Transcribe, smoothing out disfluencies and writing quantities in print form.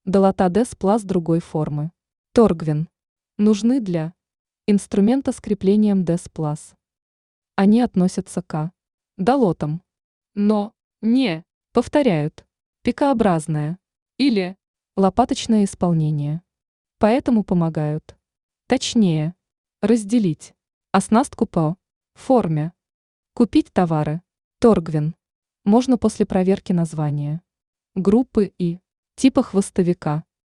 Долота Дес Плас другой формы. Торгвин. Нужны для инструмента с креплением Дес Плас. Они относятся к долотам, но не повторяют пикообразное или лопаточное исполнение. Поэтому помогают, точнее, разделить оснастку по форме. Купить товары Торгвин можно после проверки названия, группы и типа хвостовика.